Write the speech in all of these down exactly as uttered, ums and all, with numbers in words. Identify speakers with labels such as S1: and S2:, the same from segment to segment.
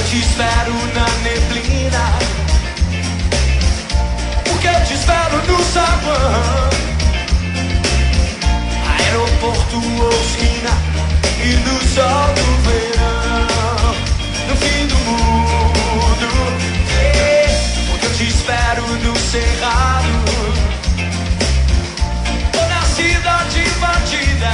S1: te espero na neblina, porque eu te espero no saguão, aeroporto ou esquina, e no sol do verão, no fim do mundo, yeah, porque eu te espero no cerrado, ou na cidade invadida,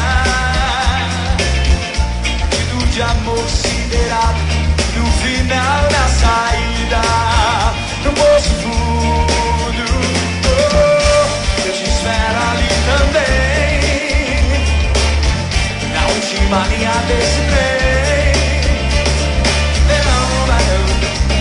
S1: tudo de amor siderado. No final da saída, no poço fundo, oh, eu te espero ali também, na última linha desse trem. Verão, verão.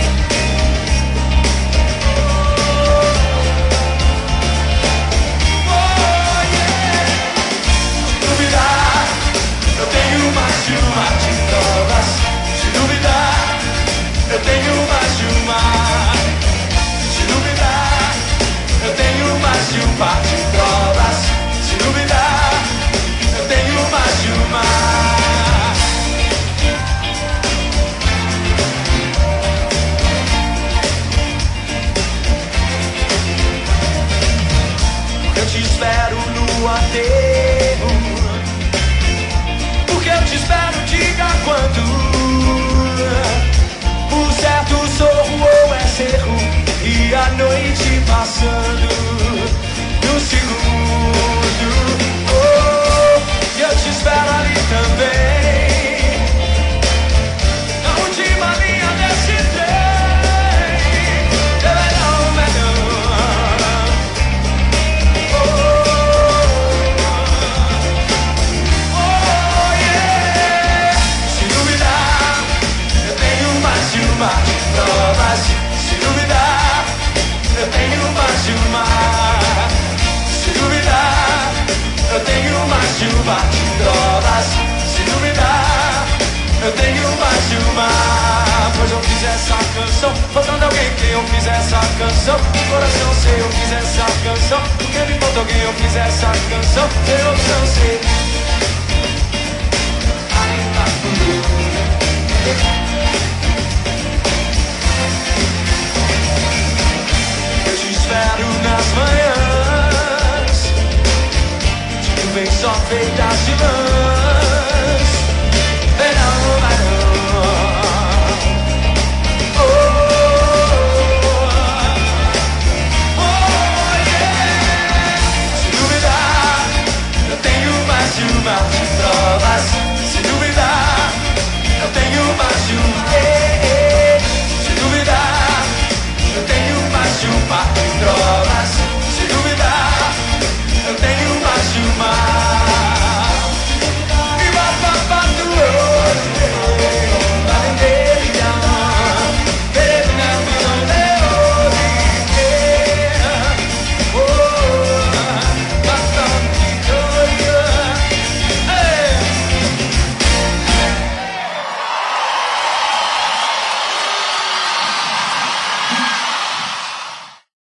S1: Oh, yeah. Se duvidar, eu tenho mais de uma de provas. Se duvidar, eu tenho mais de uma. Se duvidar, eu tenho mais de um par de provas. Se duvidar, eu tenho mais de uma. Eu te espero no aterro, porque eu te espero, diga quando. O certo sorro ou é cerro, e a noite passando no segundo, oh, e eu te espero ali também, na última linha desse trem. Verão, verão. Oh, oh, yeah. Se duvidar, eu tenho mais de uma provas. Se duvidar, eu tenho mais de uma. Se duvidar, eu tenho mais de uma provas. Se duvidar, eu tenho mais de uma. Pois eu fiz essa canção, faltando alguém que eu fiz essa canção. Coração sei, eu fiz essa canção, porque me falta alguém, eu fiz essa canção. Sem opção sei. Ainda fui. Eu te espero nas manhãs, de nuvens só feitas de lãs. Verão, verão. Oh, oh, yeah. Se duvidar, eu tenho mais de uma.